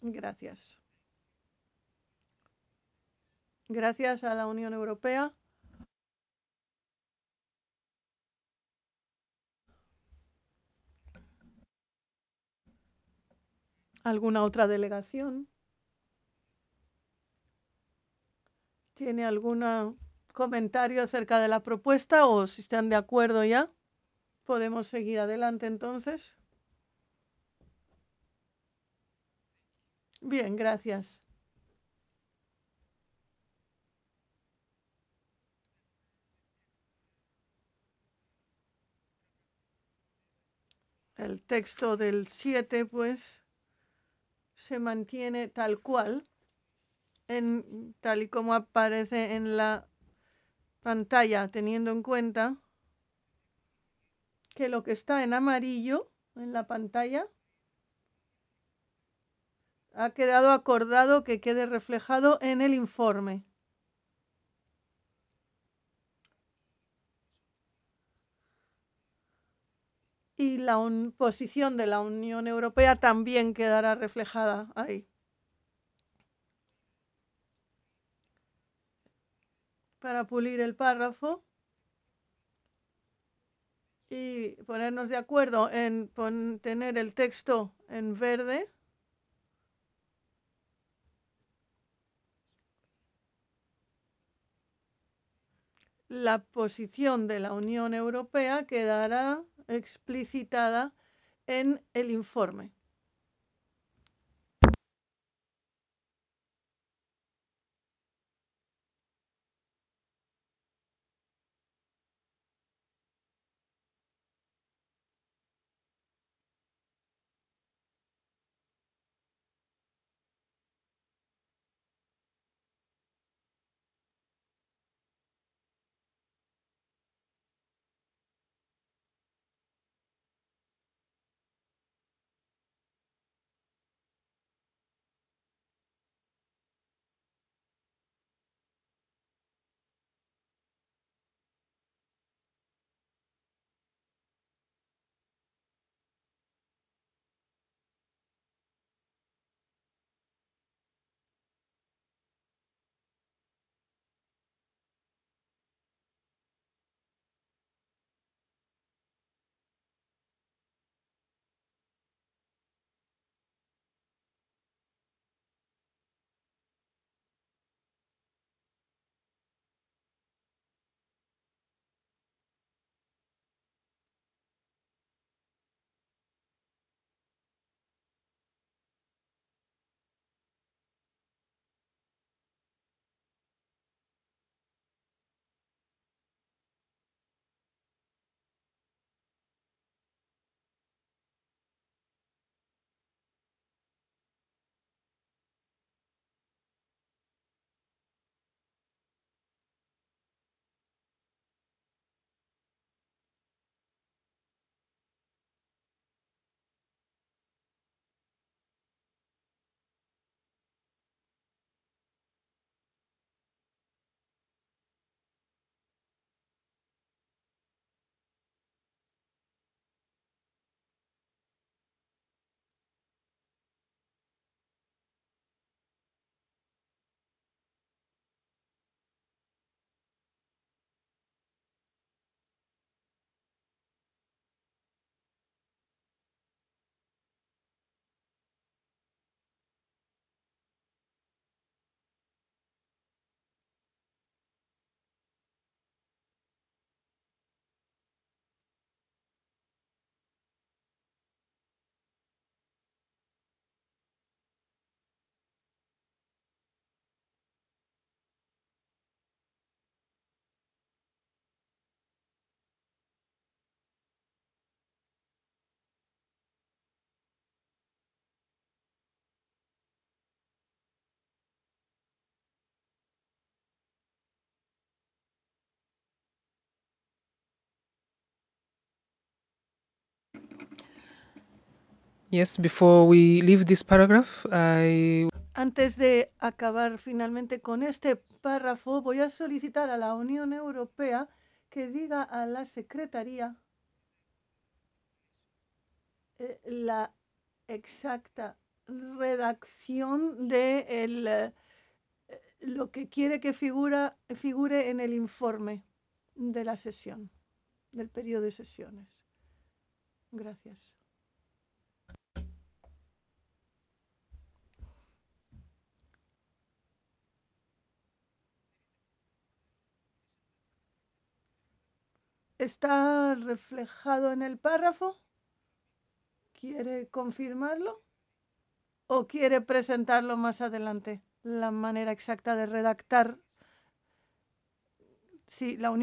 Gracias. Gracias a la Unión Europea. ¿Alguna otra delegación? ¿Tiene algún comentario acerca de la propuesta o si están de acuerdo ya? Podemos seguir adelante entonces. Bien, gracias. El texto del 7, pues, se mantiene tal cual, tal y como aparece en la pantalla, teniendo en cuenta que lo que está en amarillo en la pantalla ha quedado acordado que quede reflejado en el informe. Y la posición de la Unión Europea también quedará reflejada ahí. Para pulir el párrafo y ponernos de acuerdo en tener el texto en verde. La posición de la Unión Europea quedará explicitada en el informe. Yes, before we leave this paragraph, Antes de acabar finalmente con este párrafo, voy a solicitar a la Unión Europea que diga a la Secretaría la exacta redacción de lo que quiere que figure en el informe de la sesión, del periodo de sesiones. Gracias. ¿Está reflejado en el párrafo? ¿Quiere confirmarlo? ¿O quiere presentarlo más adelante? La manera exacta de redactar. Sí, la unión